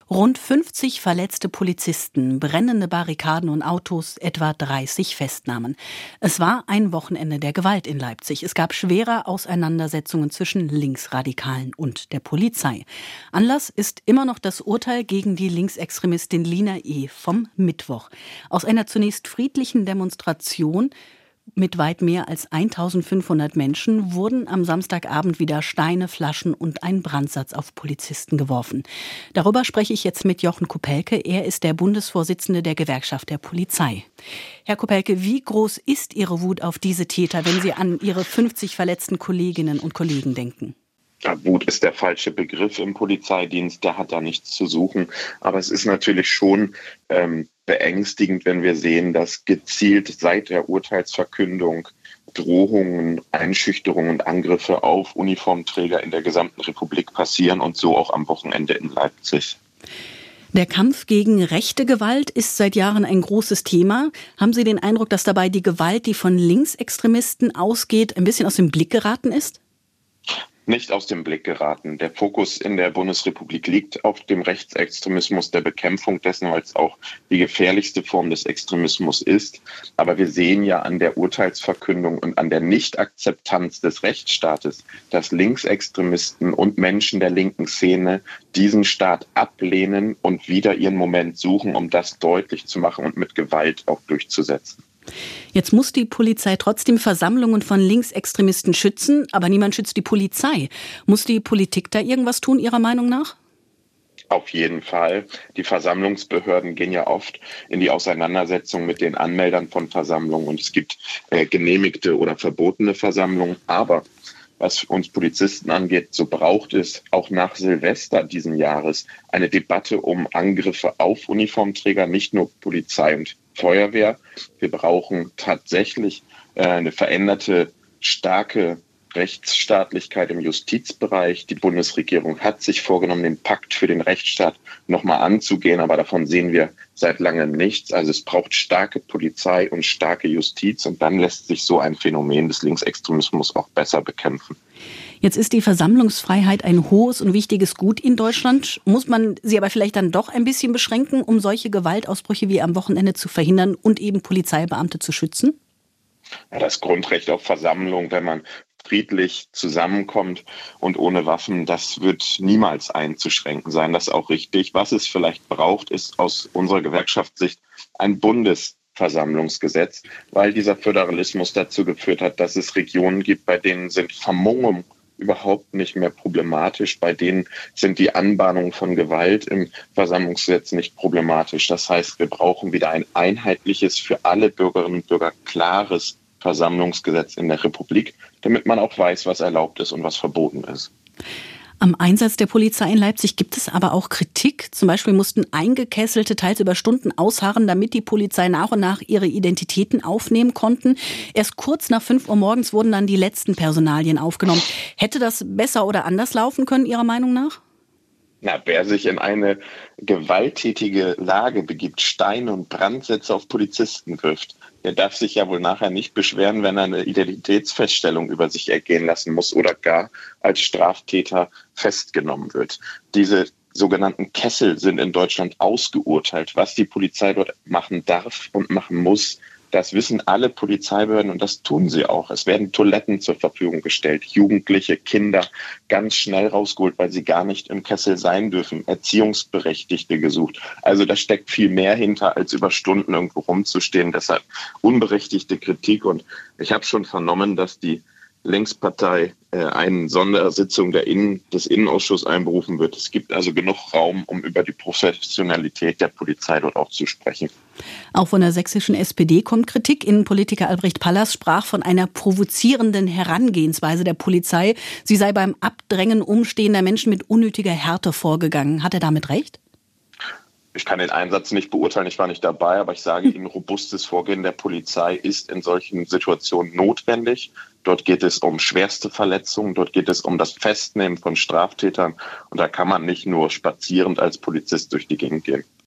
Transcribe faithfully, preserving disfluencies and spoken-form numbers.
Rund fünfzig verletzte Polizisten, brennende Barrikaden und Autos, etwa dreißig Festnahmen. Es war ein Wochenende der Gewalt in Leipzig. Es gab schwere Auseinandersetzungen zwischen Linksradikalen und der Polizei. Anlass ist immer noch das Urteil gegen die Linksextremistin Lina E. vom Mittwoch. Aus einer zunächst friedlichen Demonstration mit weit mehr als eintausendfünfhundert Menschen wurden am Samstagabend wieder Steine, Flaschen und ein Brandsatz auf Polizisten geworfen. Darüber spreche ich jetzt mit Jochen Kopelke. Er ist der Bundesvorsitzende der Gewerkschaft der Polizei. Herr Kopelke, wie groß ist Ihre Wut auf diese Täter, wenn Sie an Ihre fünfzig verletzten Kolleginnen und Kollegen denken? Ja, Wut ist der falsche Begriff im Polizeidienst, der hat da nichts zu suchen. Aber es ist natürlich schon ähm, beängstigend, wenn wir sehen, dass gezielt seit der Urteilsverkündung Drohungen, Einschüchterungen und Angriffe auf Uniformträger in der gesamten Republik passieren und so auch am Wochenende in Leipzig. Der Kampf gegen rechte Gewalt ist seit Jahren ein großes Thema. Haben Sie den Eindruck, dass dabei die Gewalt, die von Linksextremisten ausgeht, ein bisschen aus dem Blick geraten ist? Nicht aus dem Blick geraten. Der Fokus in der Bundesrepublik liegt auf dem Rechtsextremismus, der Bekämpfung dessen, weil es auch die gefährlichste Form des Extremismus ist. Aber wir sehen ja an der Urteilsverkündung und an der Nichtakzeptanz des Rechtsstaates, dass Linksextremisten und Menschen der linken Szene diesen Staat ablehnen und wieder ihren Moment suchen, um das deutlich zu machen und mit Gewalt auch durchzusetzen. Jetzt muss die Polizei trotzdem Versammlungen von Linksextremisten schützen, aber niemand schützt die Polizei. Muss die Politik da irgendwas tun, Ihrer Meinung nach? Auf jeden Fall. Die Versammlungsbehörden gehen ja oft in die Auseinandersetzung mit den Anmeldern von Versammlungen und es gibt äh, genehmigte oder verbotene Versammlungen. Aber was uns Polizisten angeht, so braucht es auch nach Silvester diesen Jahres eine Debatte um Angriffe auf Uniformträger, nicht nur Polizei und Feuerwehr. Wir brauchen tatsächlich äh, eine veränderte, starke Rechtsstaatlichkeit im Justizbereich. Die Bundesregierung hat sich vorgenommen, den Pakt für den Rechtsstaat nochmal anzugehen, aber davon sehen wir seit langem nichts. Also es braucht starke Polizei und starke Justiz und dann lässt sich so ein Phänomen des Linksextremismus auch besser bekämpfen. Jetzt ist die Versammlungsfreiheit ein hohes und wichtiges Gut in Deutschland. Muss man sie aber vielleicht dann doch ein bisschen beschränken, um solche Gewaltausbrüche wie am Wochenende zu verhindern und eben Polizeibeamte zu schützen? Ja, das Grundrecht auf Versammlung, wenn man friedlich zusammenkommt und ohne Waffen, das wird niemals einzuschränken sein. Das ist auch richtig. Was es vielleicht braucht, ist aus unserer Gewerkschaftssicht ein Bundesversammlungsgesetz, weil dieser Föderalismus dazu geführt hat, dass es Regionen gibt, bei denen sind Vermummungen überhaupt nicht mehr problematisch. Bei denen sind die Anbahnungen von Gewalt im Versammlungsgesetz nicht problematisch. Das heißt, wir brauchen wieder ein einheitliches, für alle Bürgerinnen und Bürger klares Versammlungsgesetz in der Republik, damit man auch weiß, was erlaubt ist und was verboten ist. Am Einsatz der Polizei in Leipzig gibt es aber auch Kritik. Zum Beispiel mussten Eingekesselte teils über Stunden ausharren, damit die Polizei nach und nach ihre Identitäten aufnehmen konnten. Erst kurz nach fünf Uhr morgens wurden dann die letzten Personalien aufgenommen. Hätte das besser oder anders laufen können, Ihrer Meinung nach? Na, wer sich in eine gewalttätige Lage begibt, Steine und Brandsätze auf Polizisten wirft, der darf sich ja wohl nachher nicht beschweren, wenn er eine Identitätsfeststellung über sich ergehen lassen muss oder gar als Straftäter festgenommen wird. Diese sogenannten Kessel sind in Deutschland ausgeurteilt. Was die Polizei dort machen darf und machen muss, das wissen alle Polizeibehörden und das tun sie auch. Es werden Toiletten zur Verfügung gestellt, Jugendliche, Kinder ganz schnell rausgeholt, weil sie gar nicht im Kessel sein dürfen, Erziehungsberechtigte gesucht. Also da steckt viel mehr hinter, als über Stunden irgendwo rumzustehen. Deshalb unberechtigte Kritik und ich habe schon vernommen, dass die Linkspartei äh, eine Sondersitzung der Innen, des Innenausschusses einberufen wird. Es gibt also genug Raum, um über die Professionalität der Polizei dort auch zu sprechen. Auch von der sächsischen S P D kommt Kritik. Innenpolitiker Albrecht Pallas sprach von einer provozierenden Herangehensweise der Polizei. Sie sei beim Abdrängen umstehender Menschen mit unnötiger Härte vorgegangen. Hat er damit recht? Ich kann den Einsatz nicht beurteilen, ich war nicht dabei, aber ich sage Ihnen, robustes Vorgehen der Polizei ist in solchen Situationen notwendig. Dort geht es um schwerste Verletzungen, dort geht es um das Festnehmen von Straftätern und da kann man nicht nur spazierend als Polizist durch die Gegend gehen.